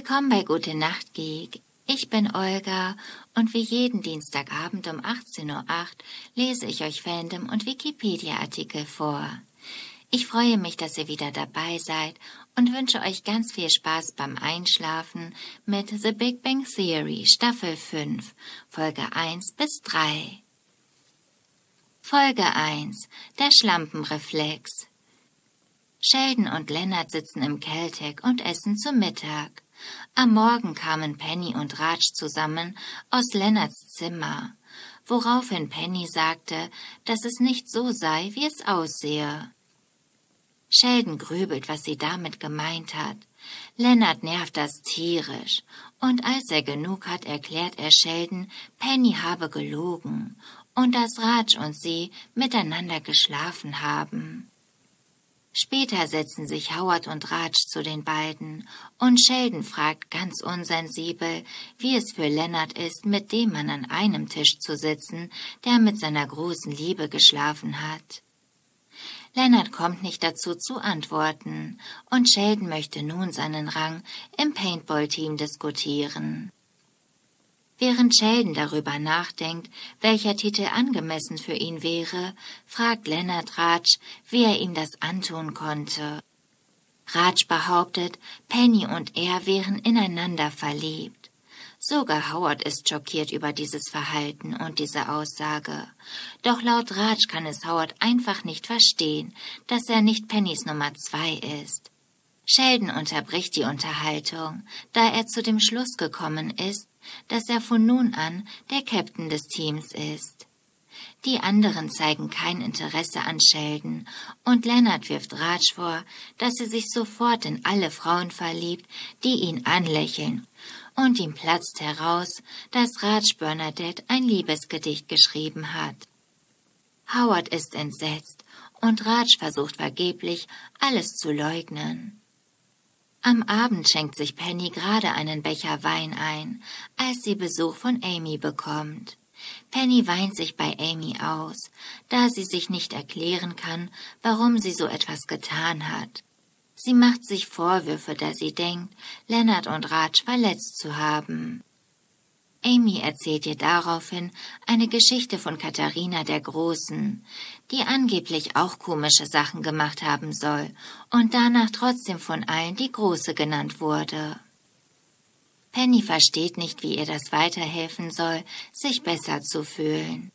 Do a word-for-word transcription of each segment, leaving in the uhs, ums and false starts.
Willkommen bei Gute Nacht Geek. Ich bin Olga und wie jeden Dienstagabend um achtzehn Uhr acht lese ich euch Fandom- und Wikipedia-Artikel vor. Ich freue mich, dass ihr wieder dabei seid und wünsche euch ganz viel Spaß beim Einschlafen mit The Big Bang Theory Staffel fünf, Folge eins bis drei. Folge eins. Der Schlampenreflex. Sheldon und Leonard sitzen im Caltech und essen zu Mittag. Am Morgen kamen Penny und Raj zusammen aus Leonards Zimmer, woraufhin Penny sagte, dass es nicht so sei, wie es aussehe. Sheldon grübelt, was sie damit gemeint hat. Leonard nervt das tierisch, und als er genug hat, erklärt er Sheldon, Penny habe gelogen und dass Raj und sie miteinander geschlafen haben. Später setzen sich Howard und Raj zu den beiden, und Sheldon fragt ganz unsensibel, wie es für Leonard ist, mit dem Mann an einem Tisch zu sitzen, der mit seiner großen Liebe geschlafen hat. Leonard kommt nicht dazu zu antworten, und Sheldon möchte nun seinen Rang im Paintball-Team diskutieren. Während Sheldon darüber nachdenkt, welcher Titel angemessen für ihn wäre, fragt Leonard Raj, wie er ihm das antun konnte. Raj behauptet, Penny und er wären ineinander verliebt. Sogar Howard ist schockiert über dieses Verhalten und diese Aussage. Doch laut Raj kann es Howard einfach nicht verstehen, dass er nicht Pennys Nummer zwei ist. Sheldon unterbricht die Unterhaltung, da er zu dem Schluss gekommen ist, dass er von nun an der Captain des Teams ist. Die anderen zeigen kein Interesse an Sheldon, und Leonard wirft Raj vor, dass er sich sofort in alle Frauen verliebt, die ihn anlächeln, und ihm platzt heraus, dass Raj Bernadette ein Liebesgedicht geschrieben hat. Howard ist entsetzt, und Raj versucht vergeblich, alles zu leugnen. Am Abend schenkt sich Penny gerade einen Becher Wein ein, als sie Besuch von Amy bekommt. Penny weint sich bei Amy aus, da sie sich nicht erklären kann, warum sie so etwas getan hat. Sie macht sich Vorwürfe, da sie denkt, Leonard und Raj verletzt zu haben. Amy erzählt ihr daraufhin eine Geschichte von Katharina der Großen, die angeblich auch komische Sachen gemacht haben soll und danach trotzdem von allen die Große genannt wurde. Penny versteht nicht, wie ihr das weiterhelfen soll, sich besser zu fühlen.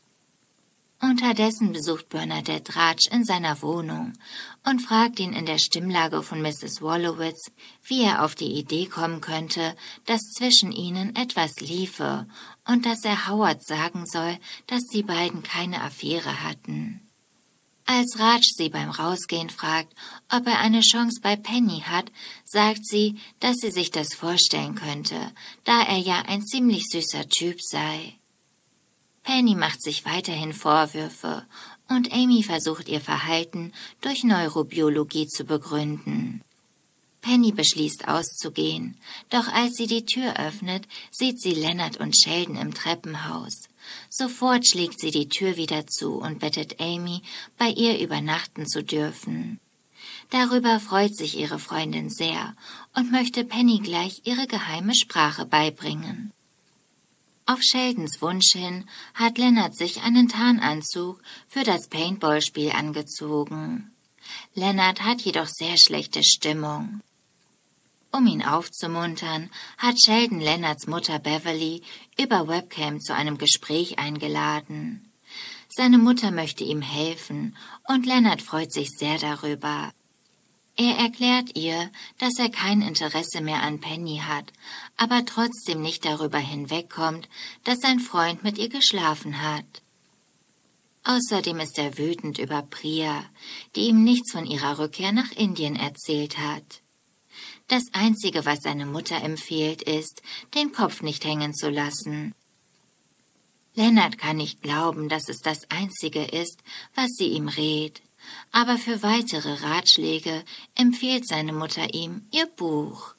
Unterdessen besucht Bernadette Raj in seiner Wohnung und fragt ihn in der Stimmlage von Misses Wolowitz, wie er auf die Idee kommen könnte, dass zwischen ihnen etwas liefe und dass er Howard sagen soll, dass die beiden keine Affäre hatten. Als Raj sie beim Rausgehen fragt, ob er eine Chance bei Penny hat, sagt sie, dass sie sich das vorstellen könnte, da er ja ein ziemlich süßer Typ sei. Penny macht sich weiterhin Vorwürfe, und Amy versucht ihr Verhalten durch Neurobiologie zu begründen. Penny beschließt auszugehen, doch als sie die Tür öffnet, sieht sie Leonard und Sheldon im Treppenhaus. Sofort schlägt sie die Tür wieder zu und bittet Amy, bei ihr übernachten zu dürfen. Darüber freut sich ihre Freundin sehr und möchte Penny gleich ihre geheime Sprache beibringen. Auf Sheldons Wunsch hin hat Leonard sich einen Tarnanzug für das Paintballspiel angezogen. Leonard hat jedoch sehr schlechte Stimmung. Um ihn aufzumuntern, hat Sheldon Leonards Mutter Beverly über Webcam zu einem Gespräch eingeladen. Seine Mutter möchte ihm helfen, und Leonard freut sich sehr darüber. Er erklärt ihr, dass er kein Interesse mehr an Penny hat, aber trotzdem nicht darüber hinwegkommt, dass sein Freund mit ihr geschlafen hat. Außerdem ist er wütend über Priya, die ihm nichts von ihrer Rückkehr nach Indien erzählt hat. Das Einzige, was seine Mutter empfiehlt, ist, den Kopf nicht hängen zu lassen. Leonard kann nicht glauben, dass es das Einzige ist, was sie ihm rät. Aber für weitere Ratschläge empfiehlt seine Mutter ihm ihr Buch.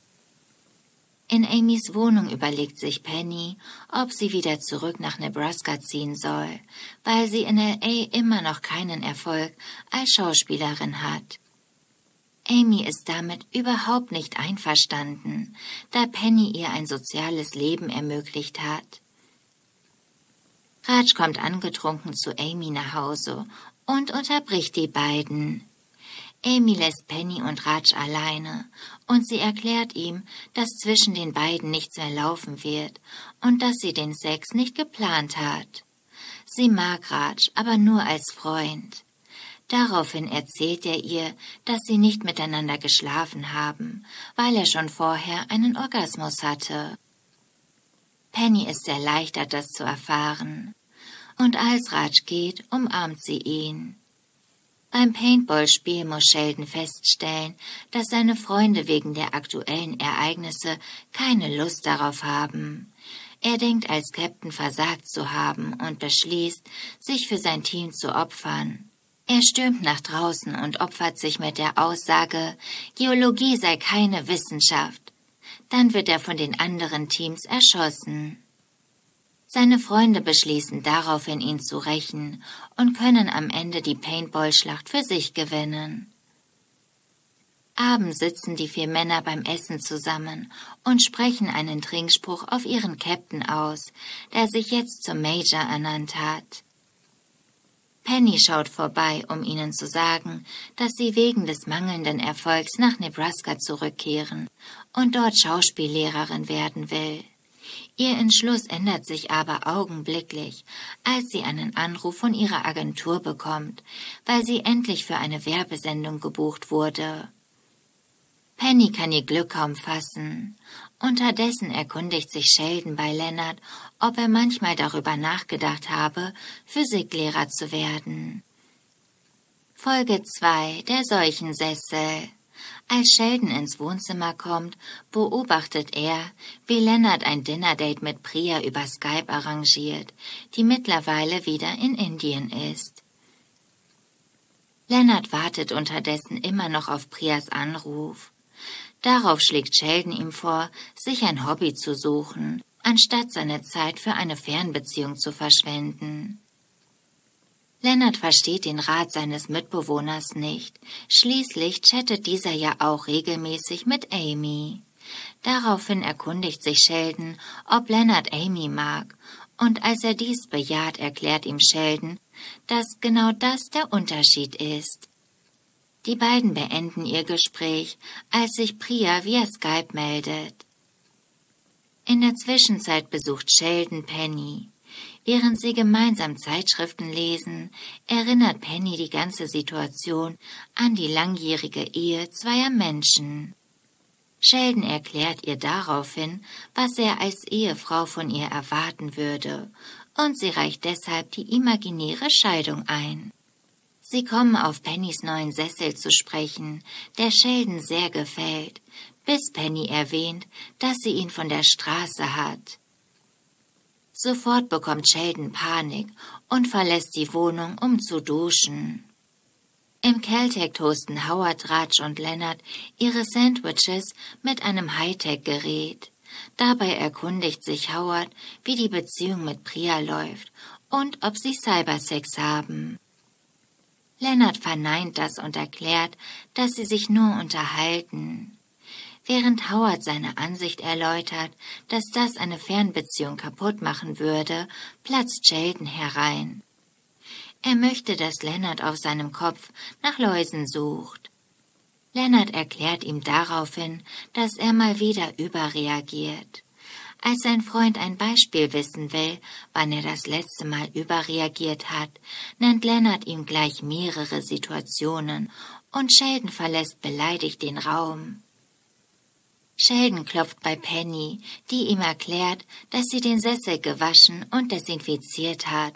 In Amys Wohnung überlegt sich Penny, ob sie wieder zurück nach Nebraska ziehen soll, weil sie in L A immer noch keinen Erfolg als Schauspielerin hat. Amy ist damit überhaupt nicht einverstanden, da Penny ihr ein soziales Leben ermöglicht hat. Raj kommt angetrunken zu Amy nach Hause und unterbricht die beiden. Amy lässt Penny und Raj alleine und sie erklärt ihm, dass zwischen den beiden nichts mehr laufen wird und dass sie den Sex nicht geplant hat. Sie mag Raj, aber nur als Freund. Daraufhin erzählt er ihr, dass sie nicht miteinander geschlafen haben, weil er schon vorher einen Orgasmus hatte. Penny ist erleichtert, das zu erfahren. Und als Raj geht, umarmt sie ihn. Beim Paintball-Spiel muss Sheldon feststellen, dass seine Freunde wegen der aktuellen Ereignisse keine Lust darauf haben. Er denkt, als Captain versagt zu haben und beschließt, sich für sein Team zu opfern. Er stürmt nach draußen und opfert sich mit der Aussage, Geologie sei keine Wissenschaft. Dann wird er von den anderen Teams erschossen. Seine Freunde beschließen daraufhin, ihn zu rächen und können am Ende die Paintball-Schlacht für sich gewinnen. Abends sitzen die vier Männer beim Essen zusammen und sprechen einen Trinkspruch auf ihren Captain aus, der sich jetzt zum Major ernannt hat. Penny schaut vorbei, um ihnen zu sagen, dass sie wegen des mangelnden Erfolgs nach Nebraska zurückkehren und dort Schauspiellehrerin werden will. Ihr Entschluss ändert sich aber augenblicklich, als sie einen Anruf von ihrer Agentur bekommt, weil sie endlich für eine Werbesendung gebucht wurde. Penny kann ihr Glück kaum fassen. Unterdessen erkundigt sich Sheldon bei Leonard, ob er manchmal darüber nachgedacht habe, Physiklehrer zu werden. Folge zwei: Der Seuchensessel. Als Sheldon ins Wohnzimmer kommt, beobachtet er, wie Leonard ein Dinnerdate mit Priya über Skype arrangiert, die mittlerweile wieder in Indien ist. Leonard wartet unterdessen immer noch auf Priyas Anruf. Darauf schlägt Sheldon ihm vor, sich ein Hobby zu suchen, anstatt seine Zeit für eine Fernbeziehung zu verschwenden. Leonard versteht den Rat seines Mitbewohners nicht. Schließlich chattet dieser ja auch regelmäßig mit Amy. Daraufhin erkundigt sich Sheldon, ob Leonard Amy mag, und als er dies bejaht, erklärt ihm Sheldon, dass genau das der Unterschied ist. Die beiden beenden ihr Gespräch, als sich Priya via Skype meldet. In der Zwischenzeit besucht Sheldon Penny. Während sie gemeinsam Zeitschriften lesen, erinnert Penny die ganze Situation an die langjährige Ehe zweier Menschen. Sheldon erklärt ihr daraufhin, was er als Ehefrau von ihr erwarten würde, und sie reicht deshalb die imaginäre Scheidung ein. Sie kommen auf Pennys neuen Sessel zu sprechen, der Sheldon sehr gefällt, bis Penny erwähnt, dass sie ihn von der Straße hat. Sofort bekommt Sheldon Panik und verlässt die Wohnung, um zu duschen. Im Caltech toasten Howard, Raj und Leonard ihre Sandwiches mit einem Hightech-Gerät. Dabei erkundigt sich Howard, wie die Beziehung mit Priya läuft und ob sie Cybersex haben. Leonard verneint das und erklärt, dass sie sich nur unterhalten. Während Howard seine Ansicht erläutert, dass das eine Fernbeziehung kaputt machen würde, platzt Sheldon herein. Er möchte, dass Leonard auf seinem Kopf nach Läusen sucht. Leonard erklärt ihm daraufhin, dass er mal wieder überreagiert. Als sein Freund ein Beispiel wissen will, wann er das letzte Mal überreagiert hat, nennt Leonard ihm gleich mehrere Situationen und Sheldon verlässt beleidigt den Raum. Sheldon klopft bei Penny, die ihm erklärt, dass sie den Sessel gewaschen und desinfiziert hat.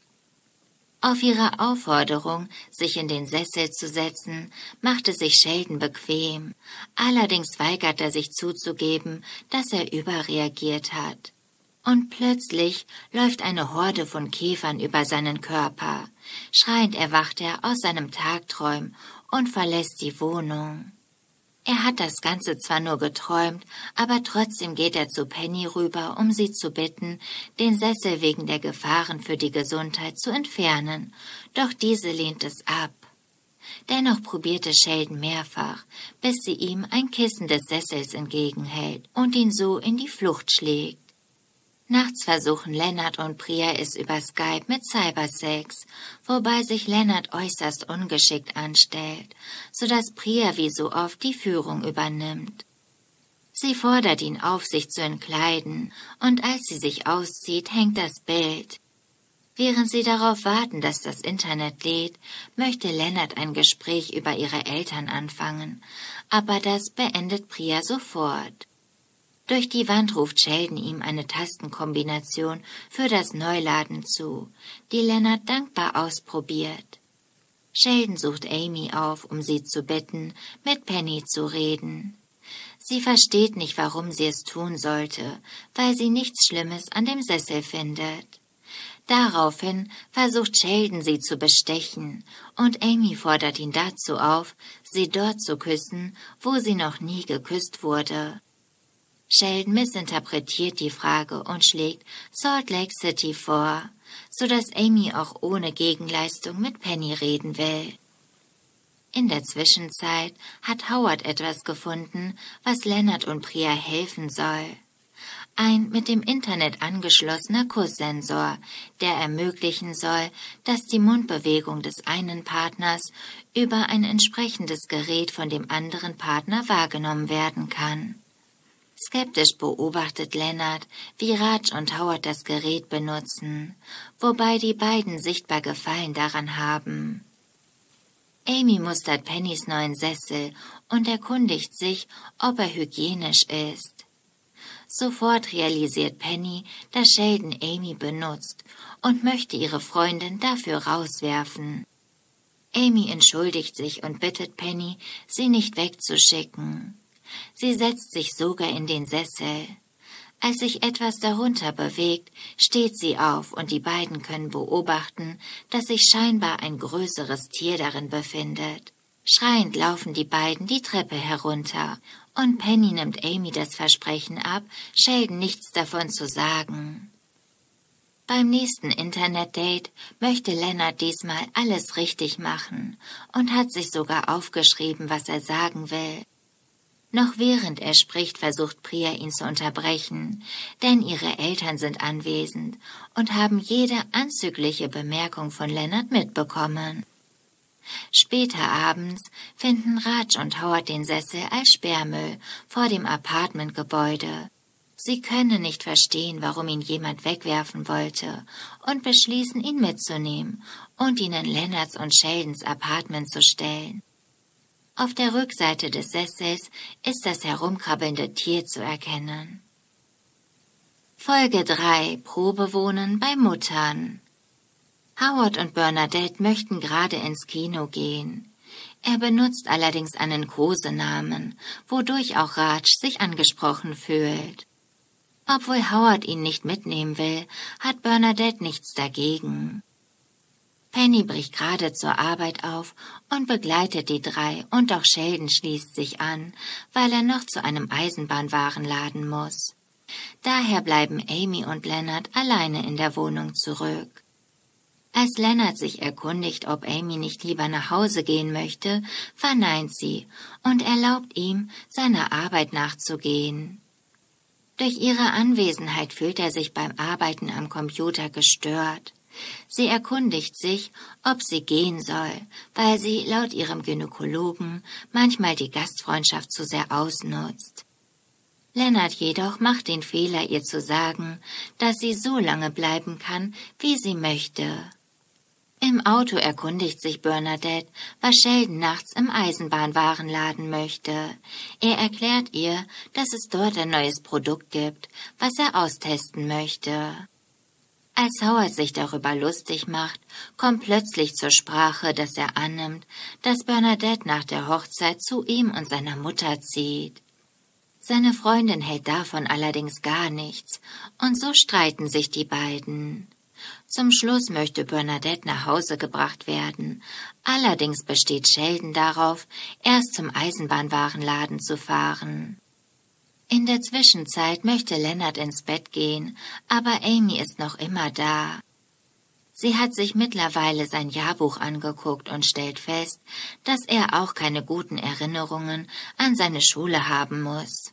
Auf ihre Aufforderung, sich in den Sessel zu setzen, machte sich Sheldon bequem. Allerdings weigert er sich zuzugeben, dass er überreagiert hat. Und plötzlich läuft eine Horde von Käfern über seinen Körper. Schreiend erwacht er aus seinem Tagträumen und verlässt die Wohnung. Er hat das Ganze zwar nur geträumt, aber trotzdem geht er zu Penny rüber, um sie zu bitten, den Sessel wegen der Gefahren für die Gesundheit zu entfernen, doch diese lehnt es ab. Dennoch probierte Sheldon mehrfach, bis sie ihm ein Kissen des Sessels entgegenhält und ihn so in die Flucht schlägt. Nachts versuchen Leonard und Priya es über Skype mit Cybersex, wobei sich Leonard äußerst ungeschickt anstellt, sodass Priya wie so oft die Führung übernimmt. Sie fordert ihn auf, sich zu entkleiden, und als sie sich auszieht, hängt das Bild. Während sie darauf warten, dass das Internet lädt, möchte Leonard ein Gespräch über ihre Eltern anfangen, aber das beendet Priya sofort. Durch die Wand ruft Sheldon ihm eine Tastenkombination für das Neuladen zu, die Leonard dankbar ausprobiert. Sheldon sucht Amy auf, um sie zu bitten, mit Penny zu reden. Sie versteht nicht, warum sie es tun sollte, weil sie nichts Schlimmes an dem Sessel findet. Daraufhin versucht Sheldon, sie zu bestechen, und Amy fordert ihn dazu auf, sie dort zu küssen, wo sie noch nie geküsst wurde. Sheldon missinterpretiert die Frage und schlägt Salt Lake City vor, sodass Amy auch ohne Gegenleistung mit Penny reden will. In der Zwischenzeit hat Howard etwas gefunden, was Leonard und Priya helfen soll. Ein mit dem Internet angeschlossener Kusssensor, der ermöglichen soll, dass die Mundbewegung des einen Partners über ein entsprechendes Gerät von dem anderen Partner wahrgenommen werden kann. Skeptisch beobachtet Leonard, wie Raj und Howard das Gerät benutzen, wobei die beiden sichtbar Gefallen daran haben. Amy mustert Pennys neuen Sessel und erkundigt sich, ob er hygienisch ist. Sofort realisiert Penny, dass Sheldon Amy benutzt und möchte ihre Freundin dafür rauswerfen. Amy entschuldigt sich und bittet Penny, sie nicht wegzuschicken. Sie setzt sich sogar in den Sessel. Als sich etwas darunter bewegt, steht sie auf und die beiden können beobachten, dass sich scheinbar ein größeres Tier darin befindet. Schreiend laufen die beiden die Treppe herunter und Penny nimmt Amy das Versprechen ab, Sheldon nichts davon zu sagen. Beim nächsten Internet-Date möchte Leonard diesmal alles richtig machen und hat sich sogar aufgeschrieben, was er sagen will. Noch während er spricht, versucht Priya ihn zu unterbrechen, denn ihre Eltern sind anwesend und haben jede anzügliche Bemerkung von Leonard mitbekommen. Später abends finden Raj und Howard den Sessel als Sperrmüll vor dem Apartmentgebäude. Sie können nicht verstehen, warum ihn jemand wegwerfen wollte und beschließen, ihn mitzunehmen und ihn in Leonards und Sheldons Apartment zu stellen. Auf der Rückseite des Sessels ist das herumkrabbelnde Tier zu erkennen. Folge drei. Probewohnen bei Muttern. Howard und Bernadette möchten gerade ins Kino gehen. Er benutzt allerdings einen Kosenamen, wodurch auch Raj sich angesprochen fühlt. Obwohl Howard ihn nicht mitnehmen will, hat Bernadette nichts dagegen. Penny bricht gerade zur Arbeit auf und begleitet die drei und auch Sheldon schließt sich an, weil er noch zu einem Eisenbahnwarenladen muss. Daher bleiben Amy und Leonard alleine in der Wohnung zurück. Als Leonard sich erkundigt, ob Amy nicht lieber nach Hause gehen möchte, verneint sie und erlaubt ihm, seiner Arbeit nachzugehen. Durch ihre Anwesenheit fühlt er sich beim Arbeiten am Computer gestört. Sie erkundigt sich, ob sie gehen soll, weil sie laut ihrem Gynäkologen manchmal die Gastfreundschaft zu sehr ausnutzt. Leonard jedoch macht den Fehler, ihr zu sagen, dass sie so lange bleiben kann, wie sie möchte. Im Auto erkundigt sich Bernadette, was Sheldon nachts im Eisenbahnwarenladen möchte. Er erklärt ihr, dass es dort ein neues Produkt gibt, was er austesten möchte. Als Howard sich darüber lustig macht, kommt plötzlich zur Sprache, dass er annimmt, dass Bernadette nach der Hochzeit zu ihm und seiner Mutter zieht. Seine Freundin hält davon allerdings gar nichts, und so streiten sich die beiden. Zum Schluss möchte Bernadette nach Hause gebracht werden, allerdings besteht Sheldon darauf, erst zum Eisenbahnwarenladen zu fahren. In der Zwischenzeit möchte Leonard ins Bett gehen, aber Amy ist noch immer da. Sie hat sich mittlerweile sein Jahrbuch angeguckt und stellt fest, dass er auch keine guten Erinnerungen an seine Schule haben muss.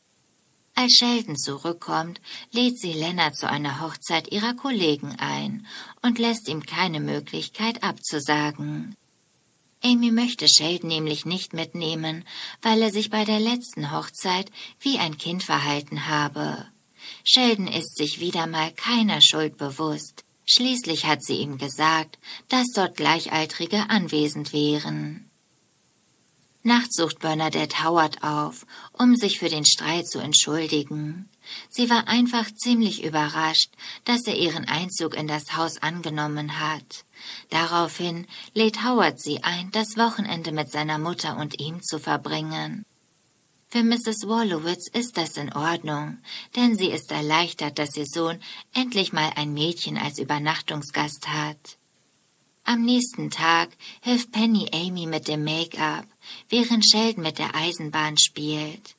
Als Sheldon zurückkommt, lädt sie Leonard zu einer Hochzeit ihrer Kollegen ein und lässt ihm keine Möglichkeit abzusagen. Amy möchte Sheldon nämlich nicht mitnehmen, weil er sich bei der letzten Hochzeit wie ein Kind verhalten habe. Sheldon ist sich wieder mal keiner Schuld bewusst. Schließlich hat sie ihm gesagt, dass dort Gleichaltrige anwesend wären. Nachts sucht Bernadette Howard auf, um sich für den Streit zu entschuldigen. Sie war einfach ziemlich überrascht, dass er ihren Einzug in das Haus angenommen hat. Daraufhin lädt Howard sie ein, das Wochenende mit seiner Mutter und ihm zu verbringen. Für Misses Wolowitz ist das in Ordnung, denn sie ist erleichtert, dass ihr Sohn endlich mal ein Mädchen als Übernachtungsgast hat. Am nächsten Tag hilft Penny Amy mit dem Make-up, während Sheldon mit der Eisenbahn spielt.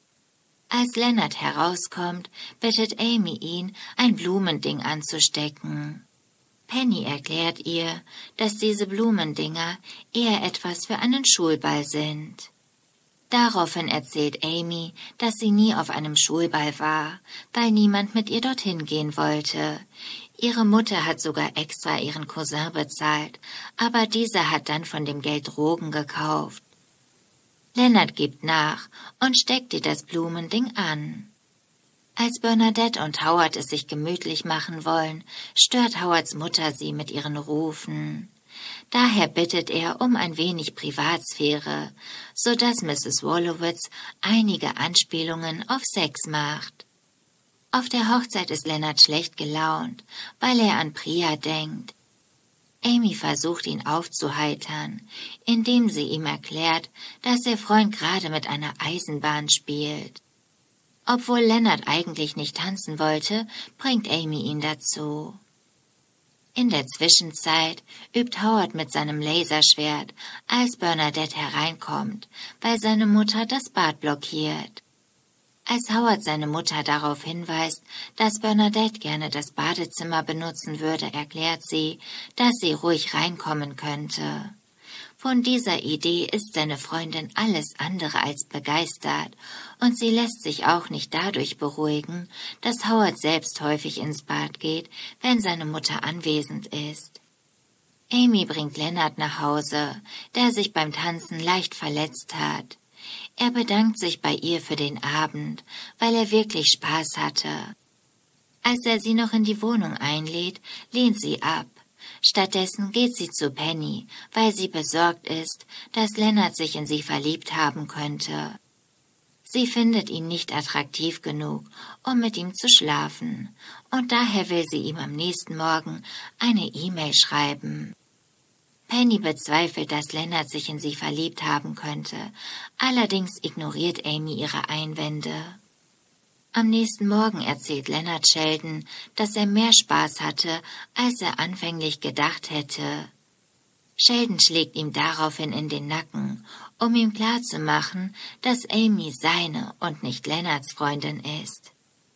Als Leonard herauskommt, bittet Amy ihn, ein Blumending anzustecken. Penny erklärt ihr, dass diese Blumendinger eher etwas für einen Schulball sind. Daraufhin erzählt Amy, dass sie nie auf einem Schulball war, weil niemand mit ihr dorthin gehen wollte. Ihre Mutter hat sogar extra ihren Cousin bezahlt, aber dieser hat dann von dem Geld Drogen gekauft. Leonard gibt nach und steckt ihr das Blumending an. Als Bernadette und Howard es sich gemütlich machen wollen, stört Howards Mutter sie mit ihren Rufen. Daher bittet er um ein wenig Privatsphäre, so dass Misses Wolowitz einige Anspielungen auf Sex macht. Auf der Hochzeit ist Leonard schlecht gelaunt, weil er an Priya denkt. Amy versucht ihn aufzuheitern, indem sie ihm erklärt, dass ihr Freund gerade mit einer Eisenbahn spielt. Obwohl Leonard eigentlich nicht tanzen wollte, bringt Amy ihn dazu. In der Zwischenzeit übt Howard mit seinem Laserschwert, als Bernadette hereinkommt, weil seine Mutter das Bad blockiert. Als Howard seine Mutter darauf hinweist, dass Bernadette gerne das Badezimmer benutzen würde, erklärt sie, dass sie ruhig reinkommen könnte. Von dieser Idee ist seine Freundin alles andere als begeistert und sie lässt sich auch nicht dadurch beruhigen, dass Howard selbst häufig ins Bad geht, wenn seine Mutter anwesend ist. Amy bringt Leonard nach Hause, der sich beim Tanzen leicht verletzt hat. Er bedankt sich bei ihr für den Abend, weil er wirklich Spaß hatte. Als er sie noch in die Wohnung einlädt, lehnt sie ab. Stattdessen geht sie zu Penny, weil sie besorgt ist, dass Leonard sich in sie verliebt haben könnte. Sie findet ihn nicht attraktiv genug, um mit ihm zu schlafen, und daher will sie ihm am nächsten Morgen eine E-Mail schreiben. Penny bezweifelt, dass Leonard sich in sie verliebt haben könnte, allerdings ignoriert Amy ihre Einwände. Am nächsten Morgen erzählt Leonard Sheldon, dass er mehr Spaß hatte, als er anfänglich gedacht hätte. Sheldon schlägt ihm daraufhin in den Nacken, um ihm klarzumachen, dass Amy seine und nicht Leonards Freundin ist.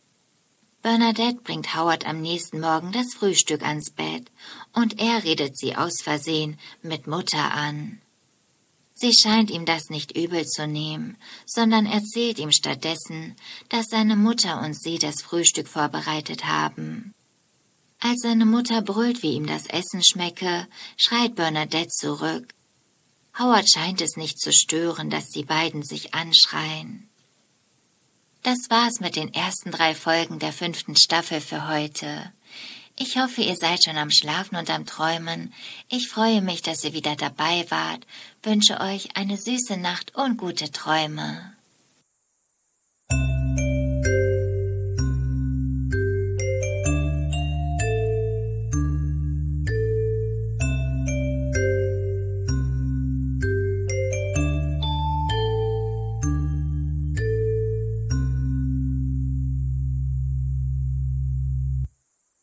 Bernadette bringt Howard am nächsten Morgen das Frühstück ans Bett und er redet sie aus Versehen mit Mutter an. Sie scheint ihm das nicht übel zu nehmen, sondern erzählt ihm stattdessen, dass seine Mutter und sie das Frühstück vorbereitet haben. Als seine Mutter brüllt, wie ihm das Essen schmecke, schreit Bernadette zurück. Howard scheint es nicht zu stören, dass die beiden sich anschreien. Das war's mit den ersten drei Folgen der fünften Staffel für heute. Ich hoffe, ihr seid schon am Schlafen und am Träumen. Ich freue mich, dass ihr wieder dabei wart, wünsche euch eine süße Nacht und gute Träume.